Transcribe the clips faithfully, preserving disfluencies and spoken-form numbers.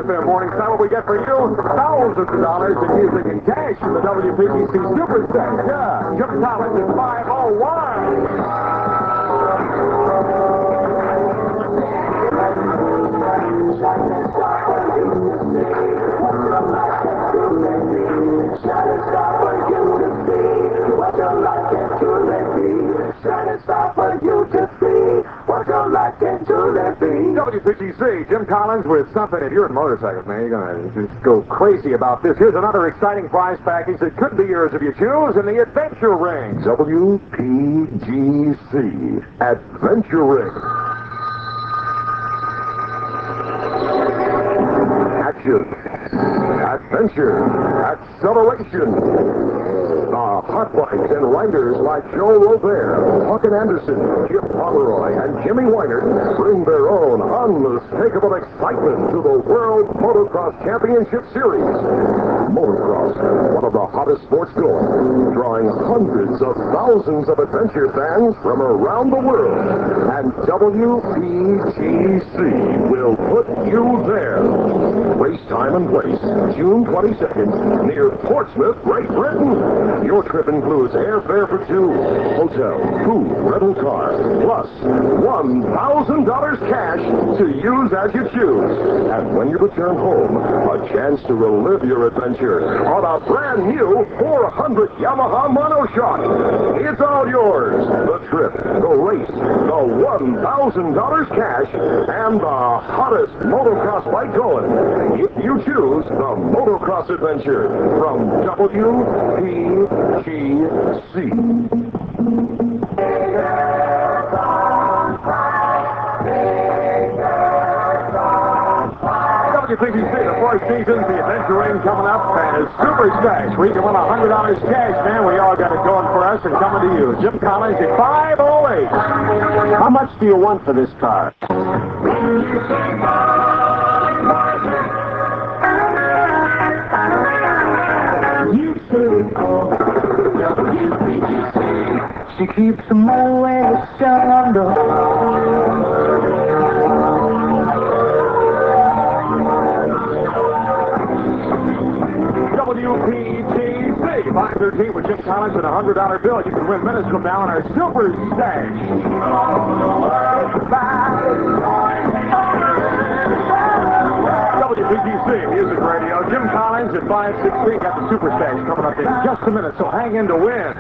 there, Morningside. What we get for you? Thousands of dollars in music and cash from the W P G C Superstar. Yeah, Jim Collins is five oh W P G C, Jim Collins with something. If you're in motorcycles, man, you're going to just go crazy about this. Here's another exciting prize package that could be yours if you choose in the Adventure Ring. W P G C Adventure Ring. Action, adventure, acceleration. The hot bikes and riders like Joe Robert, Huck and Anderson, Jim Pomeroy, and Jimmy Weinert bring their own unmistakable excitement to the World Motocross Championship Series. Motocross, one of the hottest sports going, drawing hundreds of thousands of adventure fans from around the world. And W P G C will put you there. Race time and place, June twenty-second, near Portsmouth, Great Britain. Your trip includes airfare for two, hotel, food, rental car, plus one thousand dollars cash to use as you choose. And when you return home, a chance to relive your adventure on a brand new four hundred Yamaha Monoshock. It's all yours. The trip, the race, the one thousand dollars cash, and the hottest motocross bike going. If you choose the Motocross Adventure from W P G C. W P G C, the Four Seasons, the Adventure Ring coming up, and a Super Stash. We can win one hundred dollars cash, man. We all got it going for us and coming to you. Jim Collins at five oh eight. How much do you want for this car? She keeps them always under. W P G C, five thirteen with Jim Collins and a one hundred dollar bill. You can win minutes from now on our Super Stash. W P G C Music Radio. Jim Collins at five sixteen. Got the Super Stash coming up in just a minute, so hang in to win.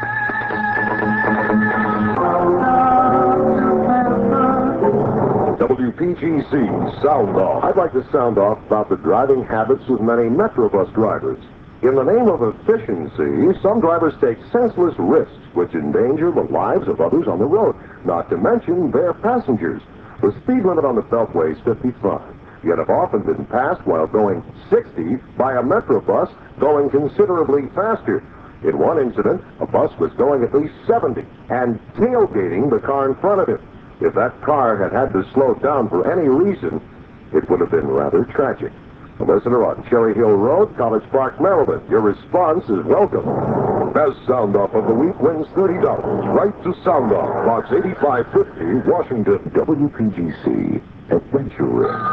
W P G C Sound Off. I'd like to sound off about the driving habits of many Metrobus drivers. In the name of efficiency, some drivers take senseless risks which endanger the lives of others on the road, not to mention their passengers. The speed limit on the Beltway is fifty-five, yet have often been passed while going sixty by a Metrobus going considerably faster. In one incident, a bus was going at least seventy and tailgating the car in front of it. If that car had had to slow down for any reason, it would have been rather tragic. A listener on Cherry Hill Road, College Park, Maryland. Your response is welcome. Best Sound Off of the Week wins thirty dollars. Right to Sound Off, Box eighty-five fifty, Washington. W P G C Adventure Ring.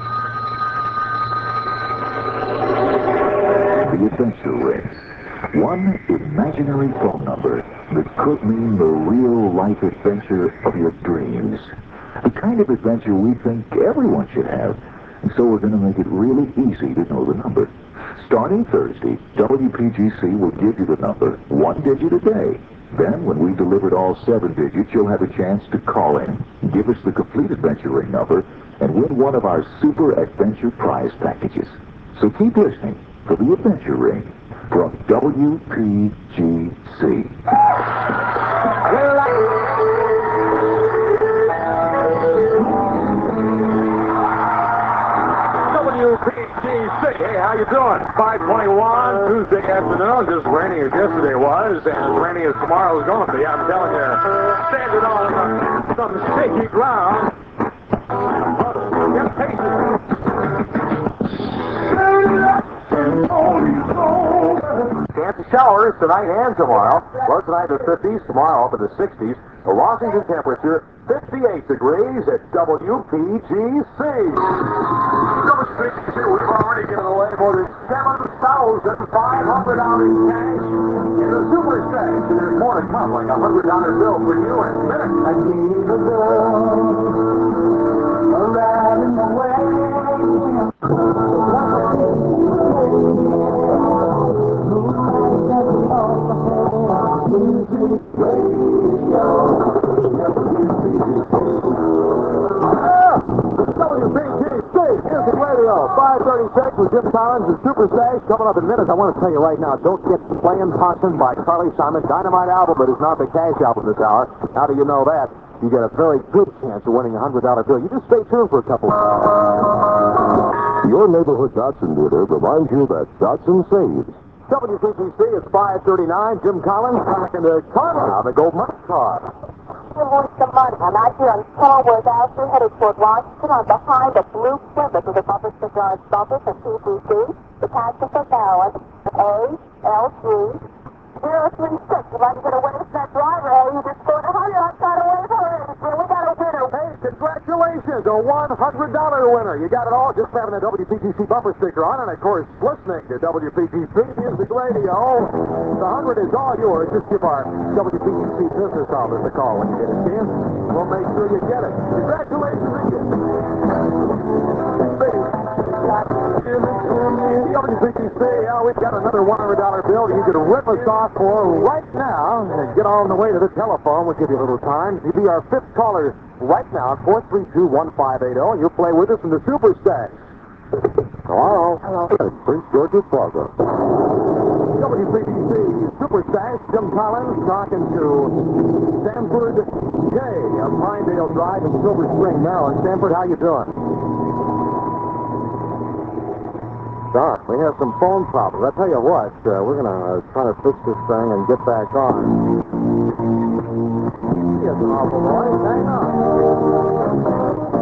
The Adventure Ring. One imaginary phone number that could mean the real-life adventure of your dreams. The kind of adventure we think everyone should have. And so we're going to make it really easy to know the number. Starting Thursday, W P G C will give you the number one digit a day. Then, when we've delivered all seven digits, you'll have a chance to call in, give us the complete Adventure Ring number, and win one of our Super Adventure prize packages. So keep listening for the Adventure Ring from W P G C. W P G C, hey, how you doing? five twenty-one, Tuesday afternoon, just rainy as yesterday was, and as rainy as tomorrow is going to be. I'm telling you, standing on uh, some shaky ground. Get patient. Chance of showers tonight and tomorrow. Well, tonight in the fifties, tomorrow up in the sixties. The Washington temperature, fifty-eight degrees at W P G C. fifty-two, we've already given away more than seven thousand five hundred dollars in cash in the Super Stage. There's more to come, like a one hundred dollar bill for you in minutes. I need a girl around in the way. W B T C Music Radio, five thirty-six with Jim Collins and Super Stash. Coming up in minutes, I want to tell you right now, don't get Playing Possum by Carly Simon. Dynamite album, but it's not the cash album this hour. How do you know that? You get a very good chance of winning a one hundred dollar bill. You just stay tuned for a couple of minutes. Your neighborhood Datsun dealer reminds you that Datsun saves. W P T C, it's five thirty-nine. Jim Collins talking to Carla, the Gold Money car. Wants some money. I'm out here on Kenilworth Avenue, headed toward Washington. I'm behind a blue Plymouth with a bumper sticker on its bumper from P C C. The passenger balance, A L G zero three six. You'd like to get away from that driver, hey? You just scored a hundred. I've got away from it. We got a winner. Hey, congratulations, a one hundred dollar winner. You got it all just having a W P T C bumper sticker on, and of course, listening to W P T C Music Radio. The one hundred is all yours. Just give our W P T C business office a call when you get a chance. We'll make sure you get it. Congratulations again. W P T C, oh, we've got another one hundred dollar bill you could rip us off for right now. And get on the way to the telephone. We'll give you a little time. You'll be our fifth caller right now, four three two, one five eight zero, and you'll play with us in the Super Stash. Hello. Hello. Prince George's Plaza. W P T C Super Stash, Jim Collins talking to Stanford J of Pinedale Drive in Silver Spring, Maryland. Stanford, how you doing? Doc, we have some phone problems. I tell you what, uh, we're going to uh, try to fix this thing and get back on. He is an awful boy. Hang on.